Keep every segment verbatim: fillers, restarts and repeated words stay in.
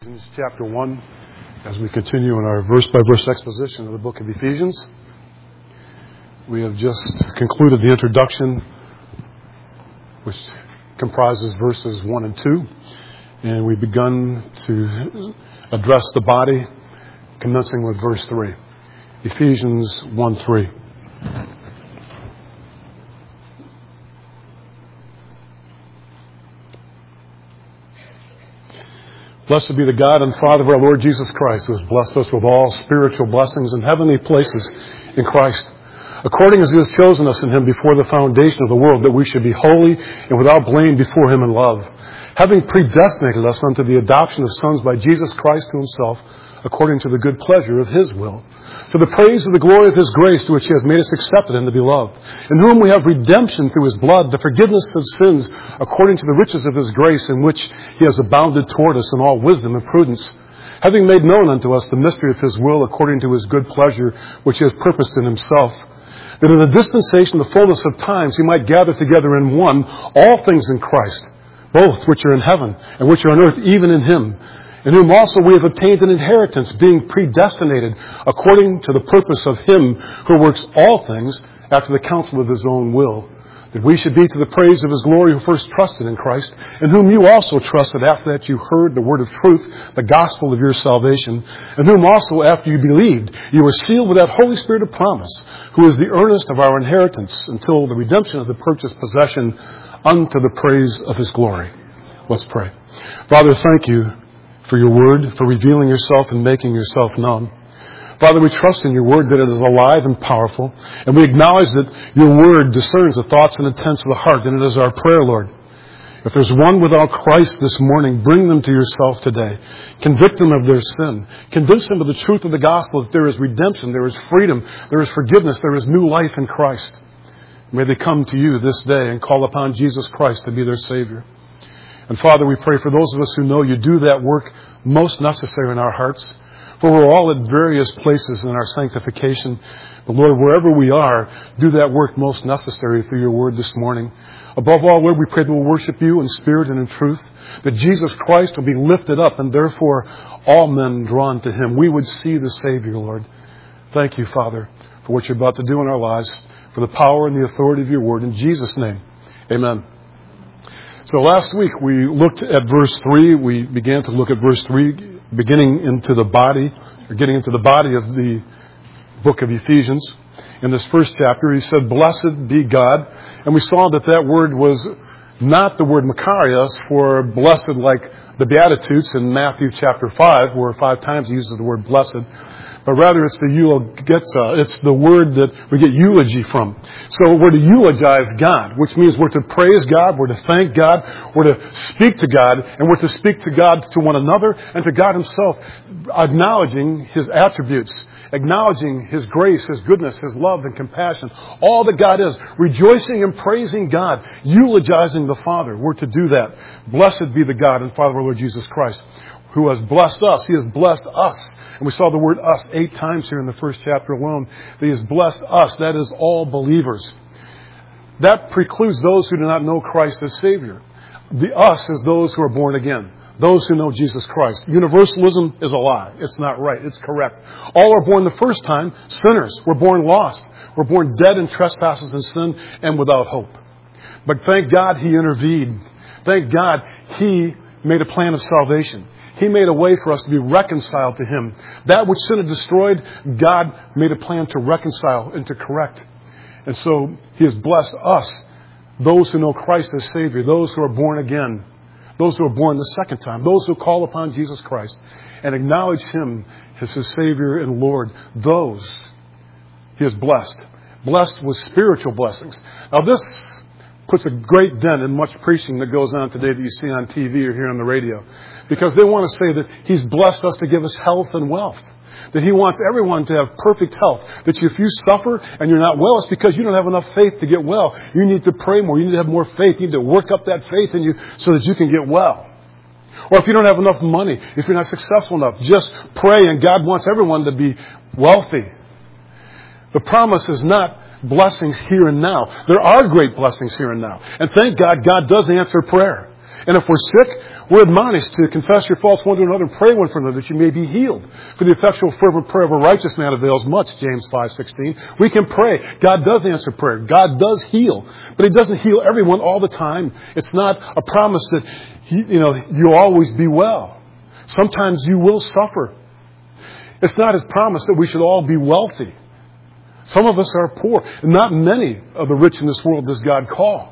Ephesians chapter one, as we continue in our verse-by-verse exposition of the book of Ephesians. We have just concluded the introduction, which comprises verses one and two, and we've begun to address the body, commencing with verse three. Ephesians one three. Blessed be the God and Father of our Lord Jesus Christ, who has blessed us with all spiritual blessings in heavenly places in Christ, according as He has chosen us in Him before the foundation of the world, that we should be holy and without blame before Him in love, having predestinated us unto the adoption of sons by Jesus Christ to Himself, according to the good pleasure of His will, to the praise of the glory of His grace, to which He has made us accepted in the Beloved, in whom we have redemption through His blood, the forgiveness of sins, according to the riches of His grace, in which He has abounded toward us in all wisdom and prudence, having made known unto us the mystery of His will, according to His good pleasure, which He has purposed in Himself, that in the dispensation of the fullness of times He might gather together in one all things in Christ, both which are in heaven and which are on earth, even in Him, in whom also we have obtained an inheritance, being predestinated according to the purpose of Him who works all things after the counsel of His own will, that we should be to the praise of His glory who first trusted in Christ, in whom you also trusted after that you heard the word of truth, the gospel of your salvation, in whom also after you believed, you were sealed with that Holy Spirit of promise, who is the earnest of our inheritance until the redemption of the purchased possession unto the praise of His glory. Let's pray. Father, thank you for your word, for revealing yourself and making yourself known. Father, we trust in your word that it is alive and powerful, and we acknowledge that your word discerns the thoughts and intents of the heart, and it is our prayer, Lord. If there's one without Christ this morning, bring them to yourself today. Convict them of their sin. Convince them of the truth of the gospel, that there is redemption, there is freedom, there is forgiveness, there is new life in Christ. May they come to you this day and call upon Jesus Christ to be their Savior. And Father, we pray for those of us who know you do that work most necessary in our hearts. For we're all at various places in our sanctification. But Lord, wherever we are, do that work most necessary through your word this morning. Above all, Lord, we pray that we'll worship you in spirit and in truth, that Jesus Christ will be lifted up, and therefore all men drawn to Him. We would see the Savior, Lord. Thank you, Father, for what you're about to do in our lives, for the power and the authority of your word. In Jesus' name, amen. So last week we looked at verse three. We began to look at verse three, beginning into the body, or getting into the body of the book of Ephesians. In this first chapter, he said, "Blessed be God." And we saw that that word was not the word Makarios for blessed like the Beatitudes in Matthew chapter five, where five times he uses the word blessed. But rather it's the eulogetza. It's the word that we get eulogy from. So we're to eulogize God, which means we're to praise God, we're to thank God, we're to speak to God, and we're to speak to God to one another and to God Himself, acknowledging His attributes, acknowledging His grace, His goodness, His love and compassion, all that God is, rejoicing and praising God, eulogizing the Father. We're to do that. Blessed be the God and Father of our Lord Jesus Christ, who has blessed us. He has blessed us. And we saw the word us eight times here in the first chapter alone. That He has blessed us. That is all believers. That precludes those who do not know Christ as Savior. The us is those who are born again. Those who know Jesus Christ. Universalism is a lie. It's not right. It's correct. All are born the first time sinners. We're born lost. We're born dead in trespasses and sin and without hope. But thank God He intervened. Thank God He made a plan of salvation. He made a way for us to be reconciled to Him. That which sin had destroyed, God made a plan to reconcile and to correct. And so He has blessed us, those who know Christ as Savior, those who are born again, those who are born the second time, those who call upon Jesus Christ and acknowledge Him as His Savior and Lord. Those He has blessed. Blessed with spiritual blessings. Now this puts a great dent in much preaching that goes on today that you see on T V or hear on the radio. Because they want to say that He's blessed us to give us health and wealth. That He wants everyone to have perfect health. That if you suffer and you're not well, it's because you don't have enough faith to get well. You need to pray more. You need to have more faith. You need to work up that faith in you so that you can get well. Or if you don't have enough money, if you're not successful enough, just pray, and God wants everyone to be wealthy. The promise is not blessings here and now. There are great blessings here and now. And thank God, God does answer prayer. And if we're sick, We're admonished to confess your faults one to another and pray one for another that you may be healed. For the effectual fervent prayer of a righteous man avails much, James five sixteen. We can pray. God does answer prayer. God does heal. But He doesn't heal everyone all the time. It's not a promise that he, you know, you'll always be well. Sometimes you will suffer. It's not His promise that we should all be wealthy. Some of us are poor. And not many of the rich in this world does God call.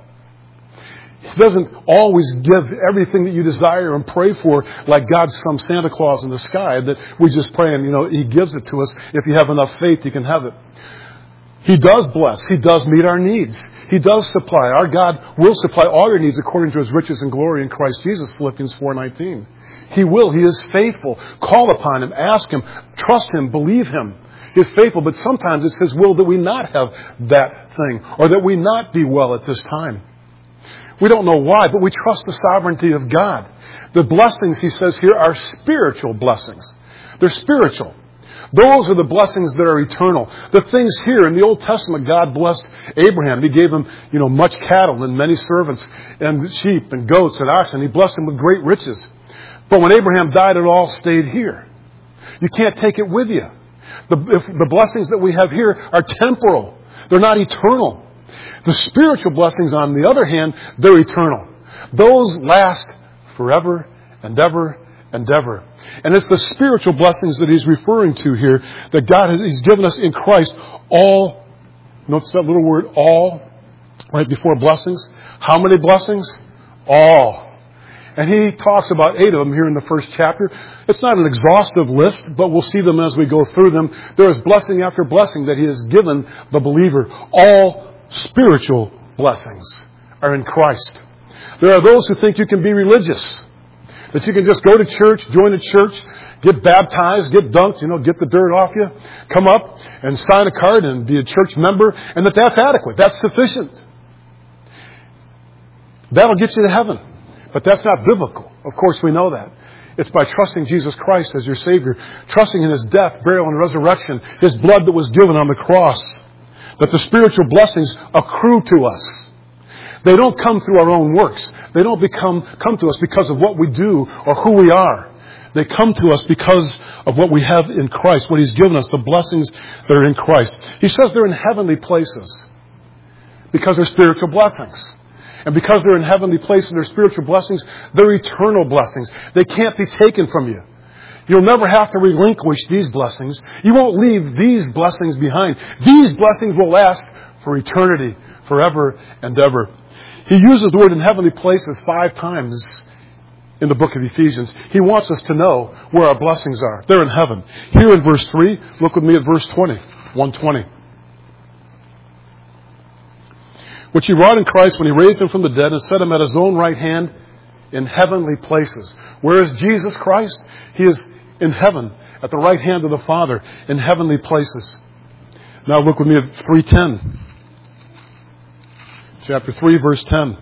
He doesn't always give everything that you desire and pray for like God's some Santa Claus in the sky that we just pray and, you know, He gives it to us. If you have enough faith, you can have it. He does bless. He does meet our needs. He does supply. Our God will supply all your needs according to His riches and glory in Christ Jesus, Philippians four nineteen. He will. He is faithful. Call upon Him. Ask Him. Trust Him. Believe Him. He is faithful, but sometimes it's His will that we not have that thing or that we not be well at this time. We don't know why, but we trust the sovereignty of God. The blessings, He says here, are spiritual blessings. They're spiritual. Those are the blessings that are eternal. The things here in the Old Testament, God blessed Abraham. He gave him, you know, much cattle and many servants and sheep and goats and oxen. He blessed him with great riches. But when Abraham died, it all stayed here. You can't take it with you. The, if the blessings that we have here are temporal. They're not eternal. The spiritual blessings, on the other hand, they're eternal. Those last forever and ever and ever. And it's the spiritual blessings that He's referring to here, that God has He's given us in Christ all, notice that little word, all, right before blessings. How many blessings? All. And He talks about eight of them here in the first chapter. It's not an exhaustive list, but we'll see them as we go through them. There is blessing after blessing that He has given the believer. All spiritual blessings are in Christ. There are those who think you can be religious, that you can just go to church, join a church, get baptized, get dunked, you know, get the dirt off you, come up and sign a card and be a church member, and that that's adequate, that's sufficient. That'll get you to heaven. But that's not biblical. Of course we know that. It's by trusting Jesus Christ as your Savior, trusting in His death, burial, and resurrection, His blood that was given on the cross, that the spiritual blessings accrue to us. They don't come through our own works. They don't become come to us because of what we do or who we are. They come to us because of what we have in Christ, what He's given us, the blessings that are in Christ. He says they're in heavenly places because they're spiritual blessings. And because they're in heavenly places and they're spiritual blessings, they're eternal blessings. They can't be taken from you. You'll never have to relinquish these blessings. You won't leave these blessings behind. These blessings will last for eternity, forever and ever. He uses the word in heavenly places five times in the book of Ephesians. He wants us to know where our blessings are. They're in heaven. Here in verse three, look with me at verse twenty, one twenty. Which He wrought in Christ when He raised Him from the dead and set Him at His own right hand in heavenly places. Where is Jesus Christ? He is in heaven, at the right hand of the Father, in heavenly places. Now look with me at three ten. Chapter three, verse ten.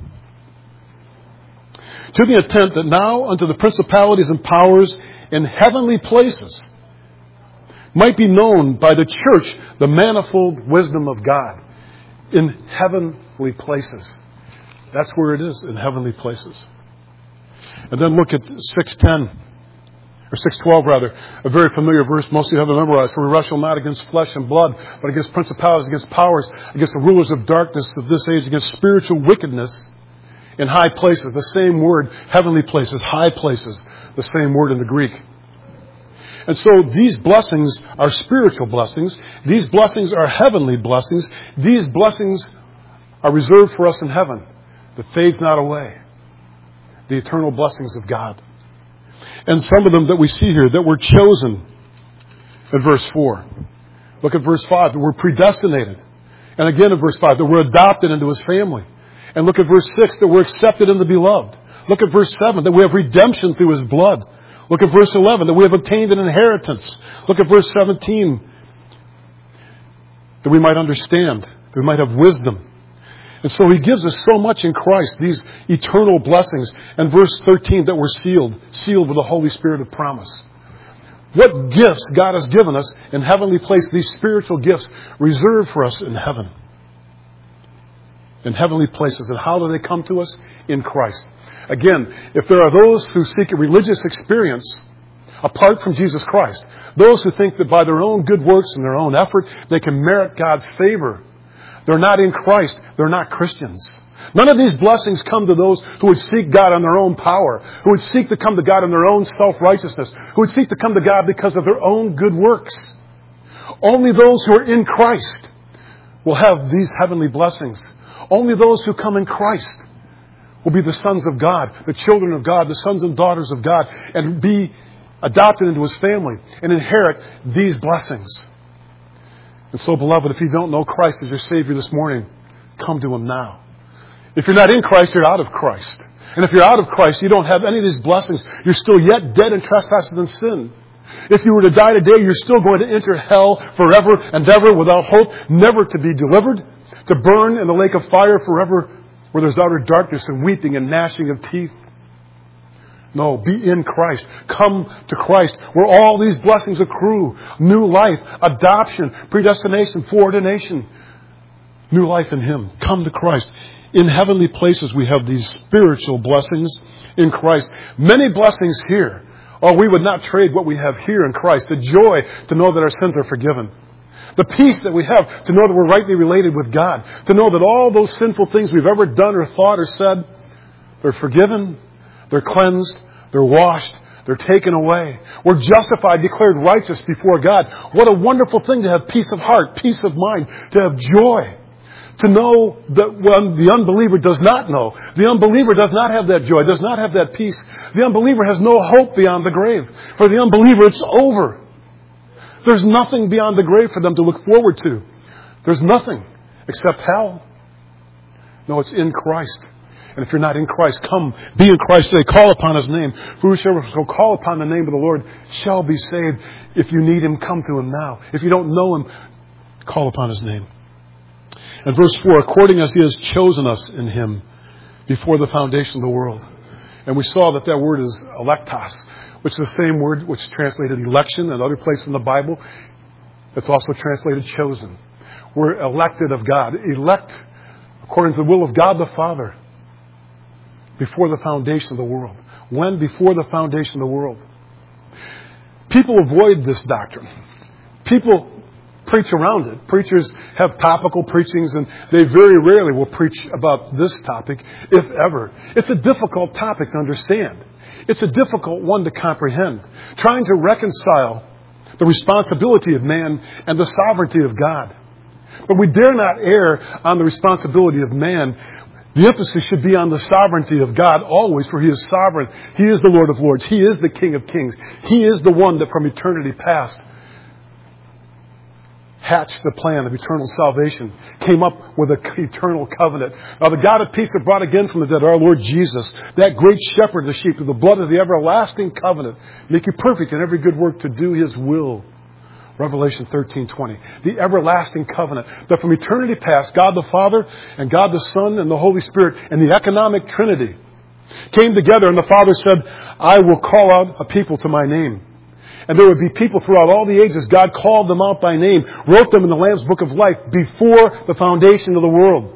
To the intent that now unto the principalities and powers in heavenly places might be known by the church the manifold wisdom of God. In heavenly places. That's where it is, in heavenly places. And then look at six ten, or six twelve rather, a very familiar verse. Most of you have it memorized. For we wrestle not against flesh and blood, but against principalities, against powers, against the rulers of darkness of this age, against spiritual wickedness in high places. The same word, heavenly places, high places, the same word in the Greek. And so these blessings are spiritual blessings. These blessings are heavenly blessings. These blessings are reserved for us in heaven that fades not away. The eternal blessings of God. And some of them that we see here that were chosen in verse four. Look at verse five, that we're predestinated. And again in verse five, that we're adopted into His family. And look at verse six, that we're accepted in the beloved. Look at verse seven, that we have redemption through His blood. Look at verse eleven, that we have obtained an inheritance. Look at verse seventeen, that we might understand, that we might have wisdom. And so He gives us so much in Christ, these eternal blessings. And verse thirteen, that we're sealed, sealed with the Holy Spirit of promise. What gifts God has given us in heavenly place, these spiritual gifts reserved for us in heaven. in heavenly places. And how do they come to us? In Christ. Again, if there are those who seek a religious experience apart from Jesus Christ, those who think that by their own good works and their own effort they can merit God's favor, they're not in Christ. They're not Christians. None of these blessings come to those who would seek God on their own power, who would seek to come to God in their own self-righteousness, who would seek to come to God because of their own good works. Only those who are in Christ will have these heavenly blessings. Only those who come in Christ will be the sons of God, the children of God, the sons and daughters of God, and be adopted into His family and inherit these blessings. And so, beloved, if you don't know Christ as your Savior this morning, come to Him now. If you're not in Christ, you're out of Christ. And if you're out of Christ, you don't have any of these blessings. You're still yet dead in trespasses and sin. If you were to die today, you're still going to enter hell forever and ever without hope, never to be delivered, to burn in the lake of fire forever where there's utter darkness and weeping and gnashing of teeth. No, be in Christ. Come to Christ where all these blessings accrue. New life, adoption, predestination, foreordination. New life in Him. Come to Christ. In heavenly places we have these spiritual blessings in Christ. Many blessings here. Oh, we would not trade what we have here in Christ. The joy to know that our sins are forgiven. The peace that we have to know that we're rightly related with God. To know that all those sinful things we've ever done or thought or said, they're forgiven, they're cleansed, they're washed, they're taken away. We're justified, declared righteous before God. What a wonderful thing to have peace of heart, peace of mind, to have joy. To know that when the unbeliever does not know. The unbeliever does not have that joy, does not have that peace. The unbeliever has no hope beyond the grave. For the unbeliever, it's over. There's nothing beyond the grave for them to look forward to. There's nothing except hell. No, it's in Christ. And if you're not in Christ, come, be in Christ today. Call upon His name. For whosoever shall call upon the name of the Lord shall be saved. If you need Him, come to Him now. If you don't know Him, call upon His name. And verse four, according as He has chosen us in Him before the foundation of the world. And we saw that that word is electos, which is the same word which is translated election and other places in the Bible. It's also translated chosen. We're elected of God. Elect according to the will of God the Father before the foundation of the world. When? Before the foundation of the world. People avoid this doctrine. People preach around it. Preachers have topical preachings, and they very rarely will preach about this topic, if ever. It's a difficult topic to understand. It's a difficult one to comprehend. Trying to reconcile the responsibility of man and the sovereignty of God. But we dare not err on the responsibility of man. The emphasis should be on the sovereignty of God always, for He is sovereign. He is the Lord of Lords. He is the King of Kings. He is the one that from eternity past hatched the plan of eternal salvation, came up with an eternal covenant. Now the God of peace that brought again from the dead our Lord Jesus, that great shepherd of the sheep, through the blood of the everlasting covenant, make you perfect in every good work to do His will. Revelation thirteen twenty. The everlasting covenant that from eternity past, God the Father and God the Son and the Holy Spirit and the economic Trinity came together, and the Father said, I will call out a people to my name. And there would be people throughout all the ages. God called them out by name, wrote them in the Lamb's Book of Life before the foundation of the world.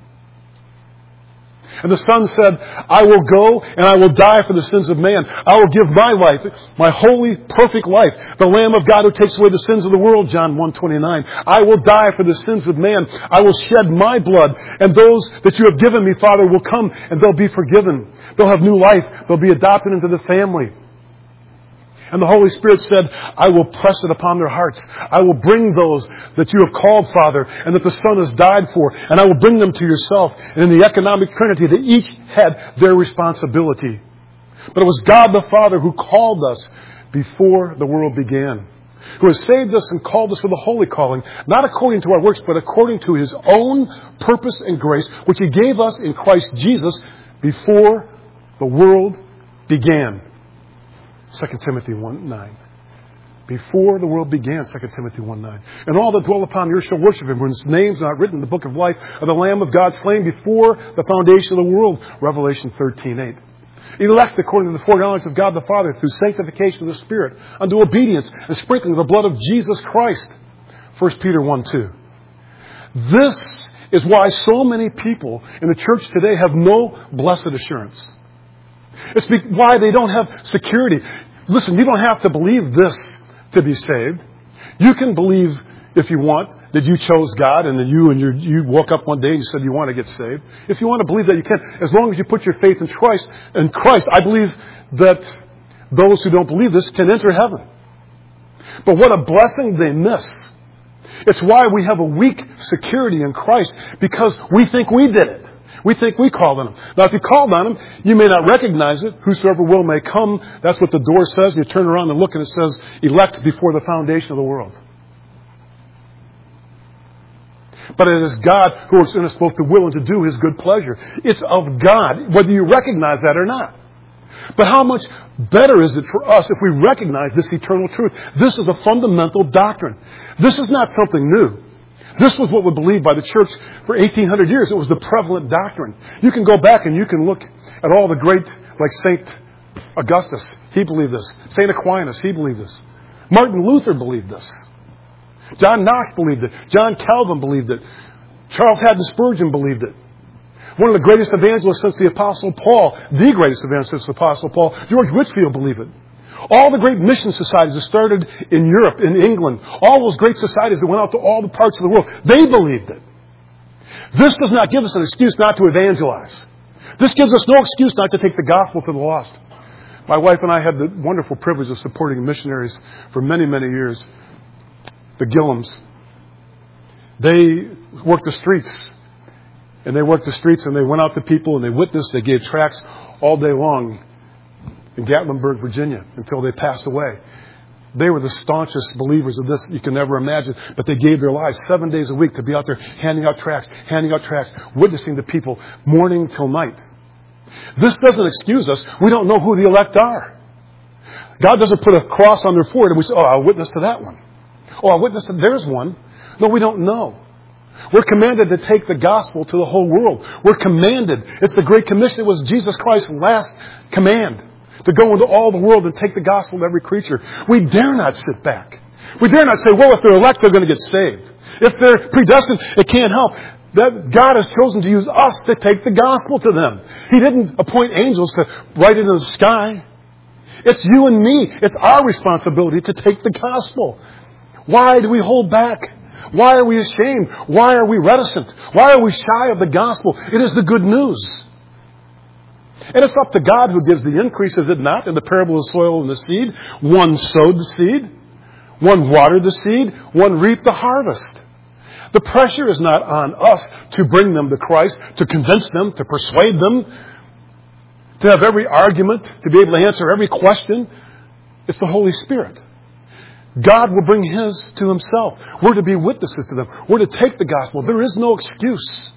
And the Son said, I will go and I will die for the sins of man. I will give my life, my holy, perfect life, the Lamb of God who takes away the sins of the world, John one twenty-nine. I will die for the sins of man. I will shed my blood. And those that you have given me, Father, will come and they'll be forgiven. They'll have new life. They'll be adopted into the family. And the Holy Spirit said, I will press it upon their hearts. I will bring those that you have called, Father, and that the Son has died for, and I will bring them to yourself. And in the economic Trinity, they each had their responsibility. But it was God the Father who called us before the world began, who has saved us and called us with a holy calling, not according to our works, but according to His own purpose and grace, which He gave us in Christ Jesus before the world began. Second Timothy one nine. Before the world began, Second Timothy one nine. And all that dwell upon the earth shall worship Him, whose names are not written in the book of life of the Lamb of God slain before the foundation of the world. Revelation thirteen eight. Elect according to the foreknowledge of God the Father through sanctification of the Spirit unto obedience and sprinkling of the blood of Jesus Christ. First Peter one two. This is why so many people in the church today have no blessed assurance. It's why they don't have security. Listen, you don't have to believe this to be saved. You can believe, if you want, that you chose God and that you and your, you woke up one day and you said you want to get saved. If you want to believe that, you can. As long as you put your faith in Christ, in Christ, I believe that those who don't believe this can enter heaven. But what a blessing they miss. It's why we have a weak security in Christ, because we think we did it. We think we called on Him. Now, if you called on Him, you may not recognize it. Whosoever will may come. That's what the door says. You turn around and look and it says, elect before the foundation of the world. But it is God who works in us both to will and to do His good pleasure. It's of God, whether you recognize that or not. But how much better is it for us if we recognize this eternal truth? This is a fundamental doctrine. This is not something new. This was what was believed by the church for eighteen hundred years. It was the prevalent doctrine. You can go back and you can look at all the great, like Saint Augustus. He believed this. Saint Aquinas, he believed this. Martin Luther believed this. John Knox believed it. John Calvin believed it. Charles Haddon Spurgeon believed it. One of the greatest evangelists since the Apostle Paul, the greatest evangelist since the Apostle Paul, George Whitefield, believed it. All the great mission societies that started in Europe, in England, all those great societies that went out to all the parts of the world, they believed it. This does not give us an excuse not to evangelize. This gives us no excuse not to take the gospel to the lost. My wife and I had the wonderful privilege of supporting missionaries for many, many years. The Gillams. They worked the streets. And they worked the streets and they went out to people and they witnessed, they gave tracts all day long in Gatlinburg, Virginia, until they passed away. They were the staunchest believers of this you can never imagine. But they gave their lives seven days a week to be out there handing out tracts, handing out tracts, witnessing to people morning till night. This doesn't excuse us. We don't know who the elect are. God doesn't put a cross on their forehead and we say, oh, I'll witness to that one. Oh, I'll witness to there's one. No, we don't know. We're commanded to take the gospel to the whole world. We're commanded. It's the Great Commission. It was Jesus Christ's last command. To go into all the world and take the gospel to every creature. We dare not sit back. We dare not say, well, if they're elect, they're going to get saved. If they're predestined, it can't help. That God has chosen to use us to take the gospel to them. He didn't appoint angels to write it in the sky. It's you and me. It's our responsibility to take the gospel. Why do we hold back? Why are we ashamed? Why are we reticent? Why are we shy of the gospel? It is the good news. And it's up to God who gives the increase, is it not? In the parable of the soil and the seed, one sowed the seed, one watered the seed, one reaped the harvest. The pressure is not on us to bring them to Christ, to convince them, to persuade them, to have every argument, to be able to answer every question. It's the Holy Spirit. God will bring His to Himself. We're to be witnesses to them. We're to take the gospel. There is no excuse.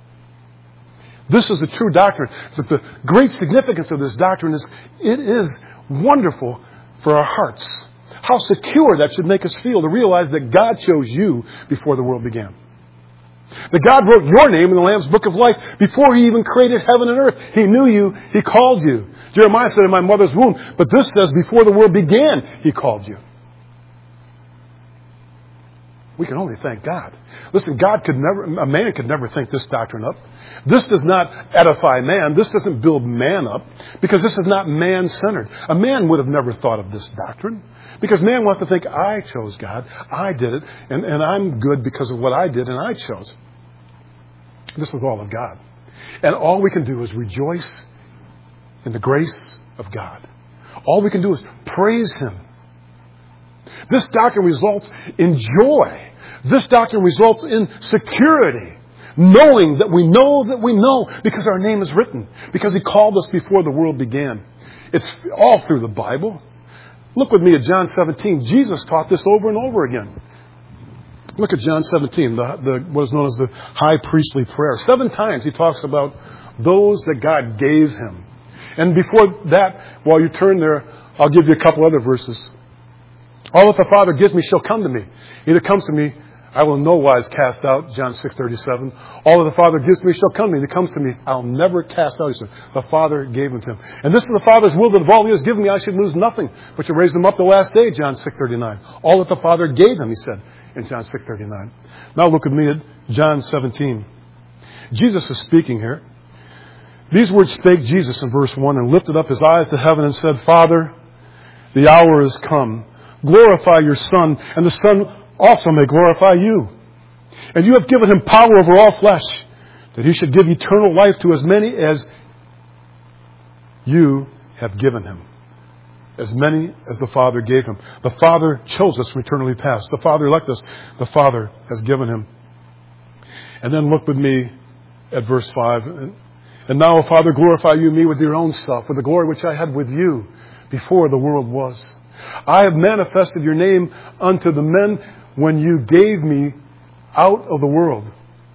This is the true doctrine. But the great significance of this doctrine is it is wonderful for our hearts. How secure that should make us feel to realize that God chose you before the world began. That God wrote your name in the Lamb's Book of Life before He even created heaven and earth. He knew you. He called you. Jeremiah said, in my mother's womb. But this says, before the world began, He called you. We can only thank God. Listen, God could never, a man could never think this doctrine up. This does not edify man. This doesn't build man up because this is not man-centered. A man would have never thought of this doctrine because man wants to think, I chose God, I did it, and, and I'm good because of what I did and I chose. This was all of God. And all we can do is rejoice in the grace of God. All we can do is praise Him. This doctrine results in joy. This doctrine results in security. Knowing that we know that we know because our name is written. Because He called us before the world began. It's all through the Bible. Look with me at John seventeen. Jesus taught this over and over again. Look at John seventeen, the, the, what is known as the high priestly prayer. Seven times He talks about those that God gave Him. And before that, while you turn there, I'll give you a couple other verses. All that the Father gives me shall come to me. He that comes to me, I will in no wise cast out, John six thirty-seven. All that the Father gives to me shall come to me, and it comes to me, I'll never cast out. He said, the Father gave him to him. And this is the Father's will, that of all he has given me, I should lose nothing, but should raise them up the last day, John six thirty-nine. All that the Father gave him, he said, in John six thirty-nine. Now look at me at John seventeen. Jesus is speaking here. These words spake Jesus in verse one, and lifted up his eyes to heaven and said, Father, the hour is come. Glorify your Son, and the Son also may glorify you. And you have given him power over all flesh, that he should give eternal life to as many as you have given him. As many as the Father gave him. The Father chose us from eternity past. The Father elected us. The Father has given him. And then look with me at verse five. And now, O Father, glorify you me with your own self, with the glory which I had with you before the world was. I have manifested your name unto the men when you gave me out of the world.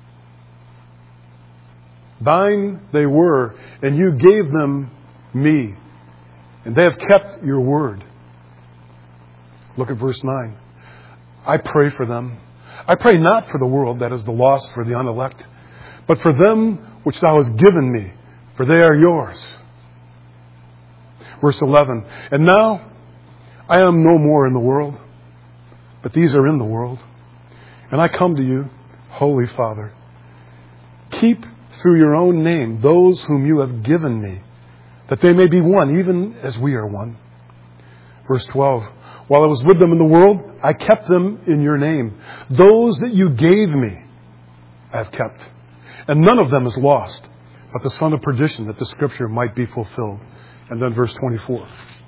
Thine they were, and you gave them me, and they have kept your word. Look at verse nine. I pray for them. I pray not for the world, that is the lost, for the unelect, but for them which thou hast given me, for they are yours. Verse eleven. And now I am no more in the world, but these are in the world. And I come to you, Holy Father. Keep through your own name those whom you have given me, that they may be one, even as we are one. Verse twelve. While I was with them in the world, I kept them in your name. Those that you gave me, I have kept. And none of them is lost, but the son of perdition, that the scripture might be fulfilled. And then verse twenty-four.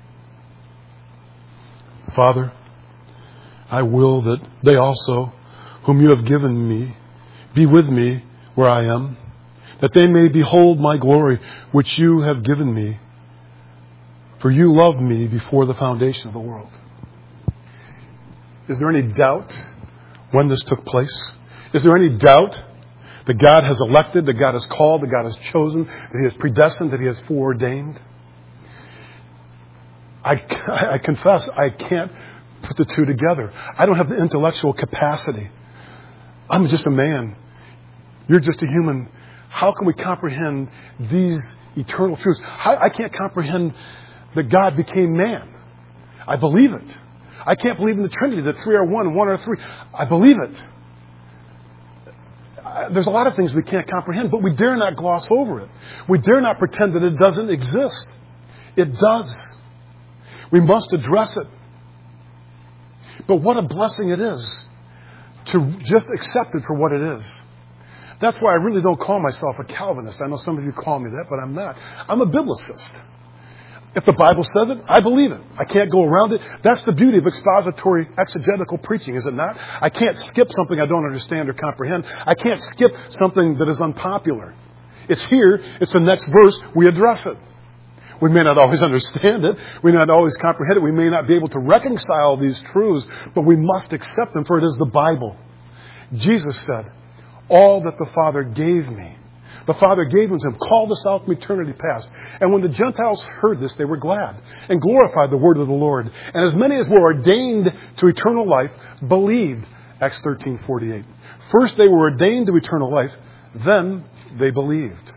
Father, I will that they also, whom you have given me, be with me where I am, that they may behold my glory, which you have given me. For you loved me before the foundation of the world. Is there any doubt when this took place? Is there any doubt that God has elected, that God has called, that God has chosen, that He has predestined, that He has foreordained? I, I confess I can't put the two together. I don't have the intellectual capacity. I'm just a man. You're just a human. How can we comprehend these eternal truths? How, I can't comprehend that God became man. I believe it. I can't believe in the Trinity, that three are one and one are three. I believe it. There's a lot of things we can't comprehend, but we dare not gloss over it. We dare not pretend that it doesn't exist. It does. We must address it. But what a blessing it is to just accept it for what it is. That's why I really don't call myself a Calvinist. I know some of you call me that, but I'm not. I'm a biblicist. If the Bible says it, I believe it. I can't go around it. That's the beauty of expository exegetical preaching, is it not? I can't skip something I don't understand or comprehend. I can't skip something that is unpopular. It's here. It's the next verse. We address it. We may not always understand it. We may not always comprehend it. We may not be able to reconcile these truths, but we must accept them, for it is the Bible. Jesus said, all that the Father gave me, the Father gave unto him, called us out from eternity past. And when the Gentiles heard this, they were glad and glorified the word of the Lord. And as many as were ordained to eternal life believed. Acts thirteen forty-eight. First they were ordained to eternal life, then they believed.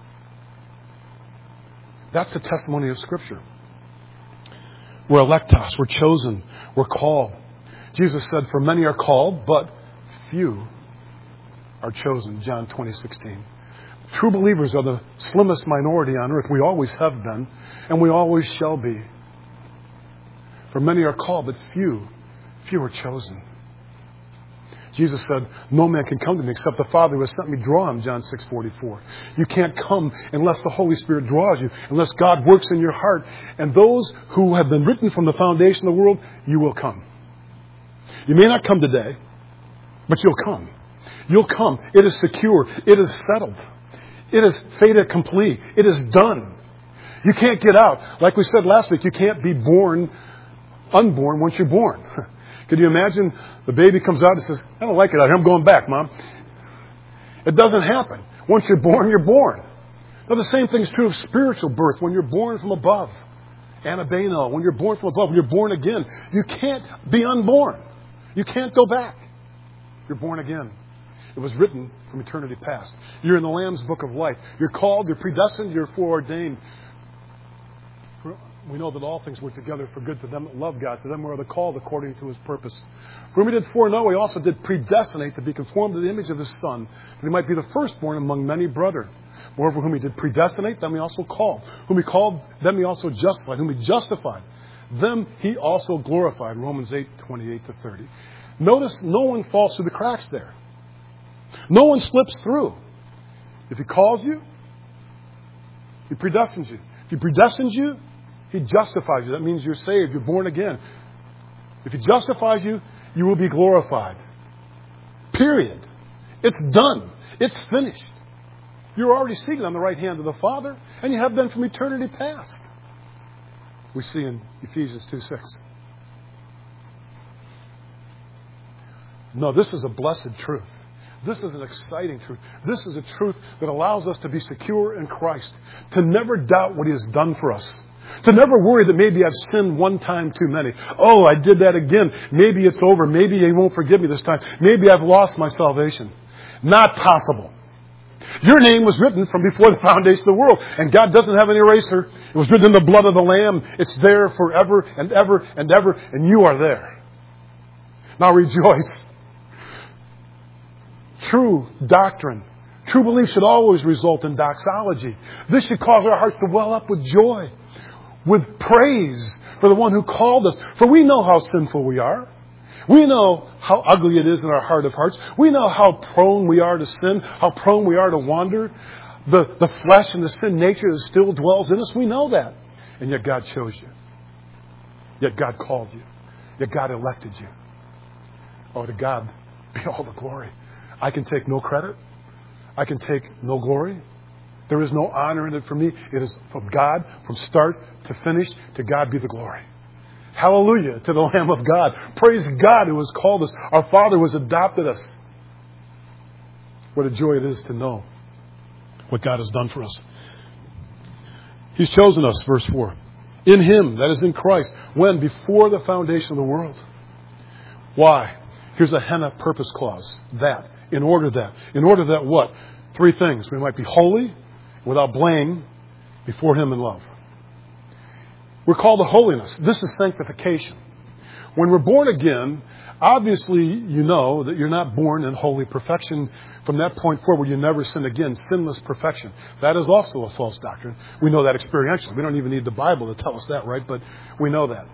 That's the testimony of Scripture. We're electos, we're chosen, we're called. Jesus said, for many are called, but few are chosen. John twenty sixteen. True believers are the slimmest minority on earth. We always have been, and we always shall be. For many are called, but few, few are chosen. Jesus said, no man can come to me except the Father who has sent me draw him, John six forty-four. You can't come unless the Holy Spirit draws you, unless God works in your heart. And those who have been written from the foundation of the world, you will come. You may not come today, but you'll come. You'll come. It is secure. It is settled. It is fait accompli. It is done. You can't get out. Like we said last week, you can't be born unborn once you're born. Can you imagine the baby comes out and says, I don't like it out here. I'm going back, Mom. It doesn't happen. Once you're born, you're born. Now, the same thing is true of spiritual birth. When you're born from above, anabeno, when you're born from above, when you're born again, you can't be unborn. You can't go back. You're born again. It was written from eternity past. You're in the Lamb's book of life. You're called, you're predestined, you're foreordained. We know that all things work together for good to them that love God, to them who are the called according to His purpose. For whom He did foreknow, He also did predestinate to be conformed to the image of His Son, that He might be the firstborn among many brethren. Moreover, whom He did predestinate, them He also called. Whom He called, them He also justified. Whom He justified, them He also glorified. Romans eight, twenty-eight to thirty. Notice no one falls through the cracks there. No one slips through. If He calls you, He predestines you. If He predestines you, He justifies you. That means you're saved. You're born again. If He justifies you, you will be glorified. Period. It's done. It's finished. You're already seated on the right hand of the Father, and you have been from eternity past. We see in Ephesians two six. No, this is a blessed truth. This is an exciting truth. This is a truth that allows us to be secure in Christ, to never doubt what He has done for us, to never worry that maybe I've sinned one time too many. Oh, I did that again. Maybe it's over. Maybe He won't forgive me this time. Maybe I've lost my salvation. Not possible. Your name was written from before the foundation of the world, and God doesn't have an eraser. It was written in the blood of the Lamb. It's there forever and ever and ever, and you are there. Now rejoice. True doctrine, true belief should always result in doxology. This should cause our hearts to well up with joy, with praise for the one who called us. For we know how sinful we are. We know how ugly it is in our heart of hearts. We know how prone we are to sin, how prone we are to wander. The, the flesh and the sin nature that still dwells in us, we know that. And yet God chose you. Yet God called you. Yet God elected you. Oh, to God be all the glory. I can take no credit. I can take no glory. There is no honor in it for me. It is from God, from start to finish. To God be the glory. Hallelujah to the Lamb of God. Praise God who has called us. Our Father who has adopted us. What a joy it is to know what God has done for us. He's chosen us, verse four. In Him, that is in Christ, when? Before the foundation of the world. Why? Here's a henna purpose clause. That. In order that. In order that what? Three things. We might be holy, without blame, before Him in love. We're called to holiness. This is sanctification. When we're born again, obviously you know that you're not born in holy perfection. From that point forward, you never sin again. Sinless perfection. That is also a false doctrine. We know that experientially. We don't even need the Bible to tell us that, right? But we know that.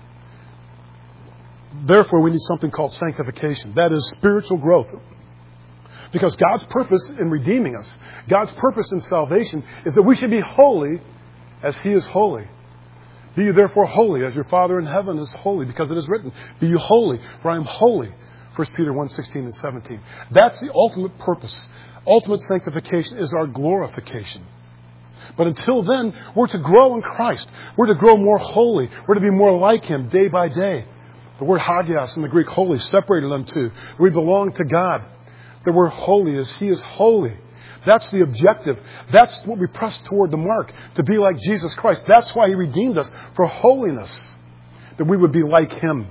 Therefore, we need something called sanctification. That is spiritual growth. Because God's purpose in redeeming us, God's purpose in salvation, is that we should be holy as He is holy. Be you therefore holy as your Father in heaven is holy, because it is written, be you holy, for I am holy. First Peter one, sixteen and seventeen. That's the ultimate purpose. Ultimate sanctification is our glorification. But until then, we're to grow in Christ. We're to grow more holy. We're to be more like Him day by day. The word hagios in the Greek, holy, separated them two. We belong to God. That we're holy as He is holy. That's the objective. That's what we press toward the mark, to be like Jesus Christ. That's why He redeemed us, for holiness, that we would be like Him.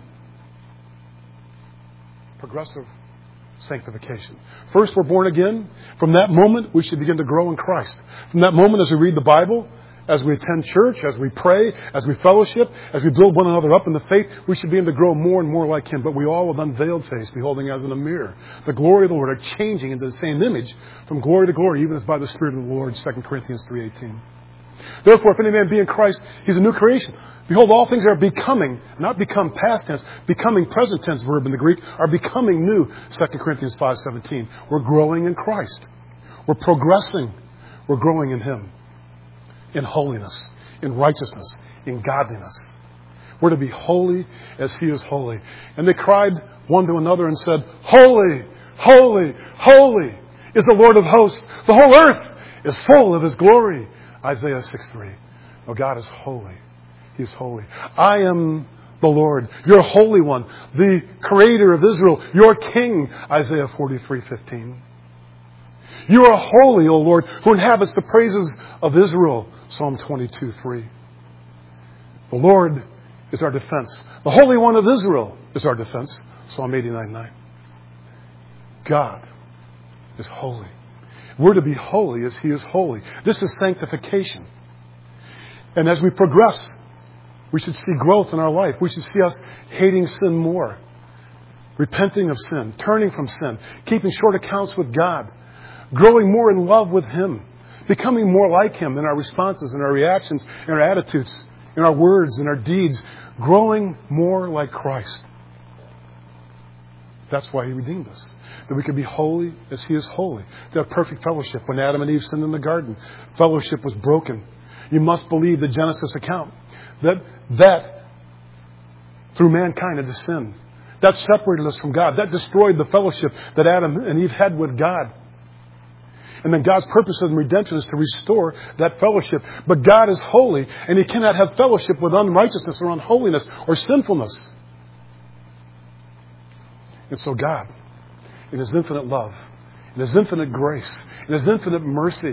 Progressive sanctification. First, we're born again. From that moment, we should begin to grow in Christ. From that moment, as we read the Bible, as we attend church, as we pray, as we fellowship, as we build one another up in the faith, we should begin to grow more and more like Him. But we all with unveiled face, beholding as in a mirror the glory of the Lord, are changing into the same image from glory to glory, even as by the Spirit of the Lord, Second Corinthians three eighteen. Therefore, if any man be in Christ, he's a new creation. Behold, all things are becoming, not become past tense, becoming present tense verb in the Greek, are becoming new, Second Corinthians five seventeen. We're growing in Christ. We're progressing. We're growing in Him. In holiness, in righteousness, in godliness. We're to be holy as He is holy. And they cried one to another and said, holy, holy, holy is the Lord of hosts. The whole earth is full of His glory. Isaiah six three. Oh, God is holy. He is holy. I am the Lord, your Holy One, the Creator of Israel, your King. Isaiah forty-three fifteen. You are holy, O Lord, who inhabits the praises of Israel. Psalm twenty-two three. The Lord is our defense. The Holy One of Israel is our defense. Psalm eighty-nine nine. God is holy. We're to be holy as He is holy. This is sanctification. And as we progress, we should see growth in our life. We should see us hating sin more, repenting of sin, turning from sin, keeping short accounts with God, growing more in love with Him, becoming more like Him in our responses, in our reactions, in our attitudes, in our words, in our deeds, growing more like Christ. That's why He redeemed us, that we could be holy as He is holy, to have perfect fellowship. When Adam and Eve sinned in the garden, fellowship was broken. You must believe the Genesis account, that that through mankind into sin, that separated us from God, that destroyed the fellowship that Adam and Eve had with God. And then God's purpose in redemption is to restore that fellowship. But God is holy, and He cannot have fellowship with unrighteousness or unholiness or sinfulness. And so God, in His infinite love, in His infinite grace, in His infinite mercy,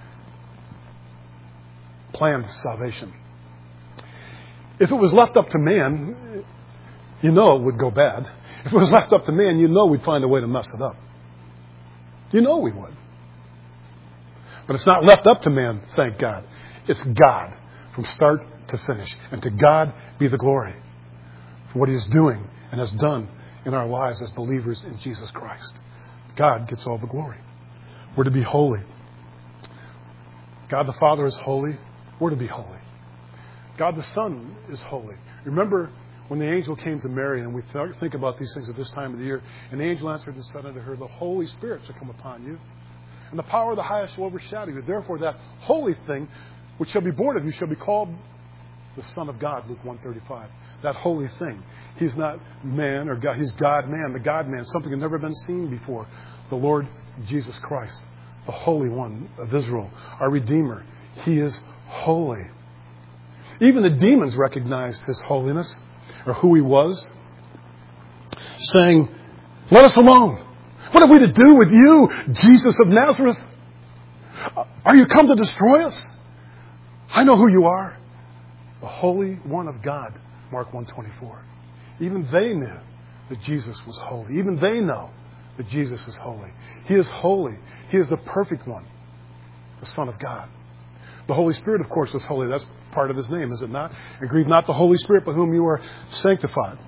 planned salvation. If it was left up to man, you know it would go bad. If it was left up to man, you know we'd find a way to mess it up. You know we would. But it's not left up to man, thank God. It's God from start to finish. And to God be the glory for what He is doing and has done in our lives as believers in Jesus Christ. God gets all the glory. We're to be holy. God the Father is holy. We're to be holy. God the Son is holy. Remember when the angel came to Mary, and we think about these things at this time of the year, and the angel answered and said unto her, the Holy Spirit shall come upon you, and the power of the highest shall overshadow you. Therefore that holy thing which shall be born of you shall be called the Son of God, Luke one thirty-five. That holy thing. He's not man or God. He's God-man, the God-man, something that's never been seen before. The Lord Jesus Christ, the Holy One of Israel, our Redeemer. He is holy. Even the demons recognized His holiness, or who He was, saying, let us alone. What have we to do with you, Jesus of Nazareth? Are you come to destroy us? I know who you are. The Holy One of God, Mark one twenty-four. Even they knew that Jesus was holy. Even they know that Jesus is holy. He is holy. He is the perfect one, the Son of God. The Holy Spirit, of course, is holy. That's part of His name, is it not? And grieve not the Holy Spirit, by whom you are sanctified.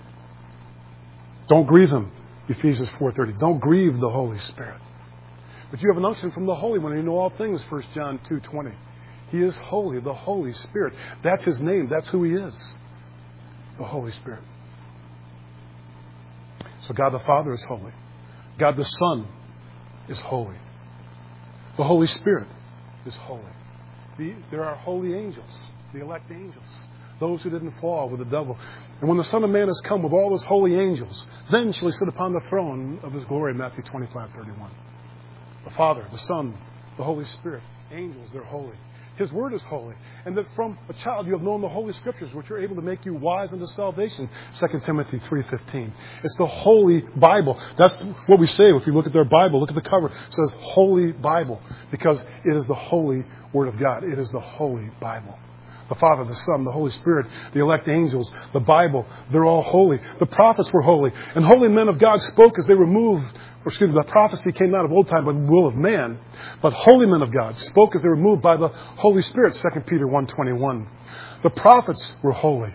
Don't grieve Him, Ephesians four thirty. Don't grieve the Holy Spirit. But you have an unction from the Holy One, and you know all things, First John two twenty. He is holy, the Holy Spirit. That's His name. That's who He is. The Holy Spirit. So God the Father is holy. God the Son is holy. The Holy Spirit is holy. The, there are holy angels, the elect angels, those who didn't fall with the devil. And when the Son of Man has come with all His holy angels, then shall He sit upon the throne of His glory, Matthew twenty-five thirty-one. The Father, the Son, the Holy Spirit, angels, they're holy. His Word is holy. And that from a child you have known the Holy Scriptures, which are able to make you wise unto salvation. Second Timothy three fifteen. It's the Holy Bible. That's what we say if you look at their Bible. Look at the cover. It says Holy Bible. Because it is the holy Word of God. It is the Holy Bible. The Father, the Son, the Holy Spirit, the elect angels, the Bible, they're all holy. The prophets were holy. And holy men of God spoke as they were moved. Or excuse me, the prophecy came not of old time by the will of man. But holy men of God spoke as they were moved by the Holy Spirit, Second Peter one twenty-one. The prophets were holy.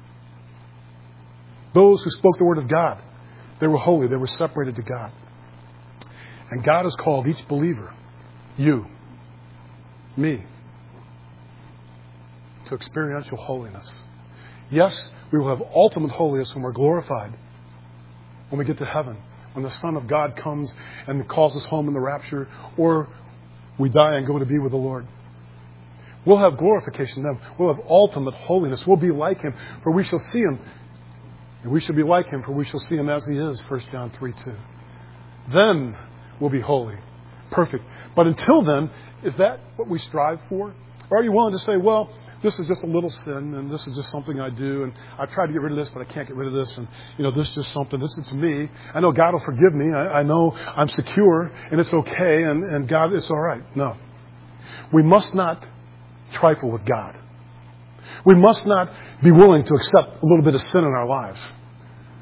Those who spoke the word of God, they were holy. They were separated to God. And God has called each believer, you, me, to experiential holiness. Yes, we will have ultimate holiness when we're glorified, when we get to heaven, when the Son of God comes and calls us home in the rapture, or we die and go to be with the Lord. We'll have glorification then. We'll have ultimate holiness. We'll be like Him, for we shall see Him. And we shall be like Him, for we shall see Him as He is, First John three two. Then we'll be holy, perfect. But until then, is that what we strive for? Or are you willing to say, well, this is just a little sin, and this is just something I do, and I've tried to get rid of this, but I can't get rid of this, and, you know, this is just something, this is me. I know God will forgive me. I, I know I'm secure, and it's okay, and, and God, it's all right. No. We must not trifle with God. We must not be willing to accept a little bit of sin in our lives.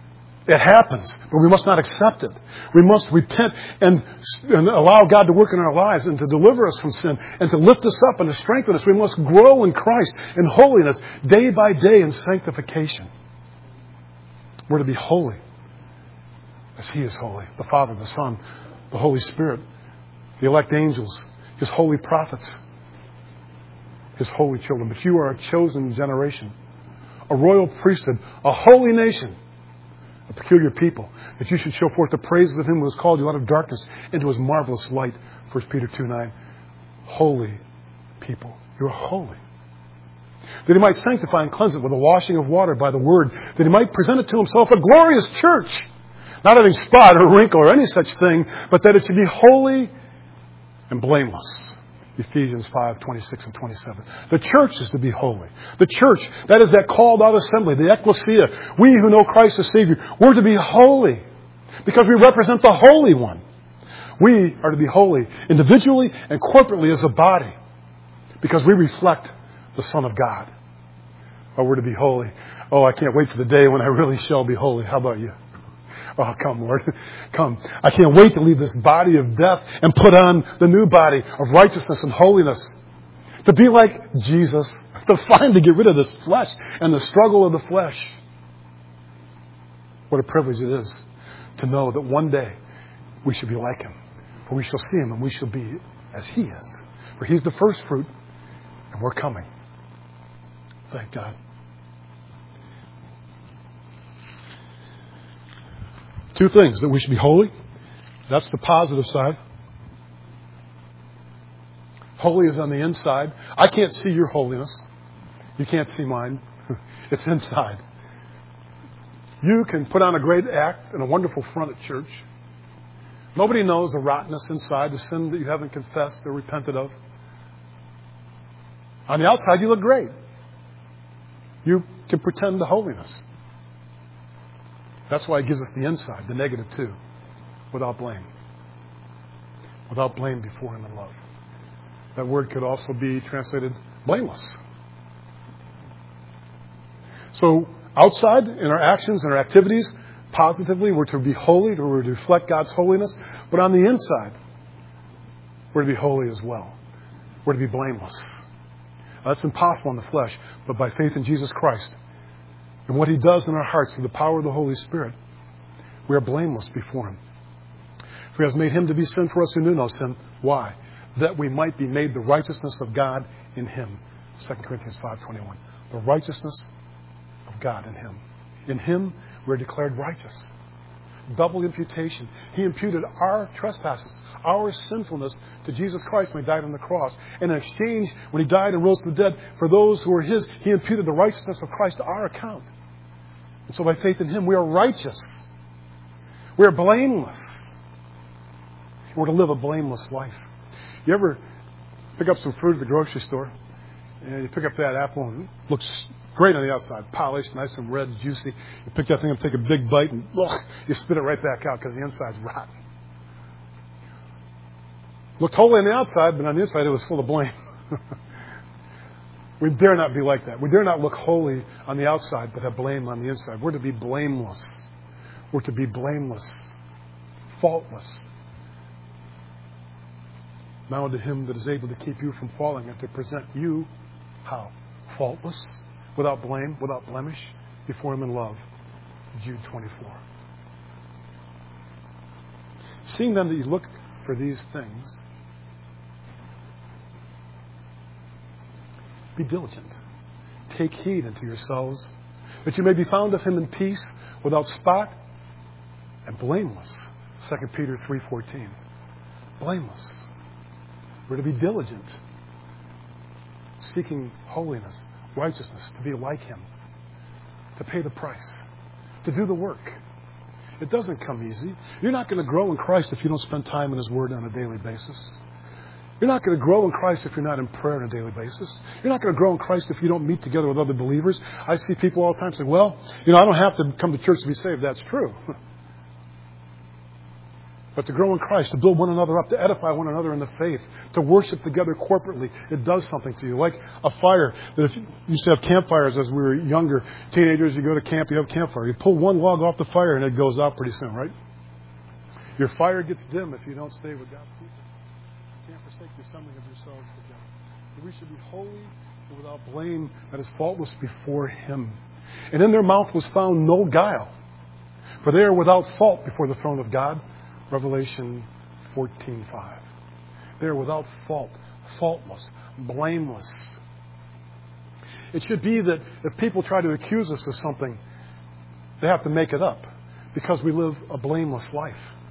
It happens, but we must not accept it. We must repent and, and allow God to work in our lives and to deliver us from sin and to lift us up and to strengthen us. We must grow in Christ in holiness day by day in sanctification. We're to be holy as He is holy. The Father, the Son, the Holy Spirit, the elect angels, His holy prophets, His holy children. But you are a chosen generation, a royal priesthood, a holy nation, a peculiar people, that you should show forth the praises of Him who has called you out of darkness into His marvelous light. First Peter two nine. Holy people. You're holy. That He might sanctify and cleanse it with the washing of water by the Word. That He might present it to Himself a glorious church, not having spot or wrinkle or any such thing, but that it should be holy and blameless. Ephesians five twenty-six and twenty-seven. The church is to be holy. The church, that is that called out assembly, the ecclesia. We who know Christ as Savior, we're to be holy because we represent the Holy One. We are to be holy individually and corporately as a body because we reflect the Son of God. Oh, we're to be holy. Oh, I can't wait for the day when I really shall be holy. How about you? Oh, come, Lord. Come. I can't wait to leave this body of death and put on the new body of righteousness and holiness. To be like Jesus. To finally get rid of this flesh and the struggle of the flesh. What a privilege it is to know that one day we shall be like Him. For we shall see Him and we shall be as He is. For He's the first fruit and we're coming. Thank God. Two things. That we should be holy. That's the positive side. Holy is on the inside. I can't see your holiness. You can't see mine. It's inside. You can put on a great act and a wonderful front at church. Nobody knows the rottenness inside, the sin that you haven't confessed or repented of. On the outside, you look great. You can pretend the holiness. That's why He gives us the inside, the negative too, without blame. Without blame before Him in love. That word could also be translated blameless. So outside, in our actions and our activities, positively, we're to be holy, we're to reflect God's holiness. But on the inside, we're to be holy as well. We're to be blameless. Now, that's impossible in the flesh, but by faith in Jesus Christ, and what He does in our hearts through the power of the Holy Spirit, we are blameless before Him. For He has made Him to be sin for us who knew no sin. Why? That we might be made the righteousness of God in Him. Second Corinthians five twenty-one. The righteousness of God in Him. In Him we are declared righteous. Double imputation. He imputed our trespasses, our sinfulness to Jesus Christ when He died on the cross. And in exchange, when He died and rose from the dead, for those who were His, He imputed the righteousness of Christ to our account. And so by faith in Him, we are righteous. We are blameless. We're to live a blameless life. You ever pick up some fruit at the grocery store, and you pick up that apple, and it looks great on the outside, polished, nice and red, juicy. You pick that thing up, take a big bite, and ugh, you spit it right back out because the inside's rotten. Looked holy on the outside, but on the inside it was full of blame. We dare not be like that. We dare not look holy on the outside, but have blame on the inside. We're to be blameless. We're to be blameless, faultless. Now to Him that is able to keep you from falling and to present you, how? Faultless, without blame, without blemish, before Him in love. Jude twenty-four. Seeing then that you look for these things, be diligent. Take heed unto yourselves, that you may be found of Him in peace, without spot and blameless. Second Peter three fourteen. Blameless. We're to be diligent, seeking holiness, righteousness, to be like Him, to pay the price, to do the work. It doesn't come easy. You're not going to grow in Christ if you don't spend time in His Word on a daily basis. You're not going to grow in Christ if you're not in prayer on a daily basis. You're not going to grow in Christ if you don't meet together with other believers. I see people all the time say, well, you know, I don't have to come to church to be saved. That's true. But to grow in Christ, to build one another up, to edify one another in the faith, to worship together corporately, it does something to you. Like a fire that if you used to have campfires as we were younger, teenagers, you go to camp, you have a campfire. You pull one log off the fire and it goes out pretty soon, right? Your fire gets dim if you don't stay with God's people. You can't forsake the assembling of yourselves together. We should be holy and without blame, that is faultless before Him. And in their mouth was found no guile, for they are without fault before the throne of God. Revelation fourteen five. They are without fault, faultless, blameless. It should be that if people try to accuse us of something, they have to make it up because we live a blameless life.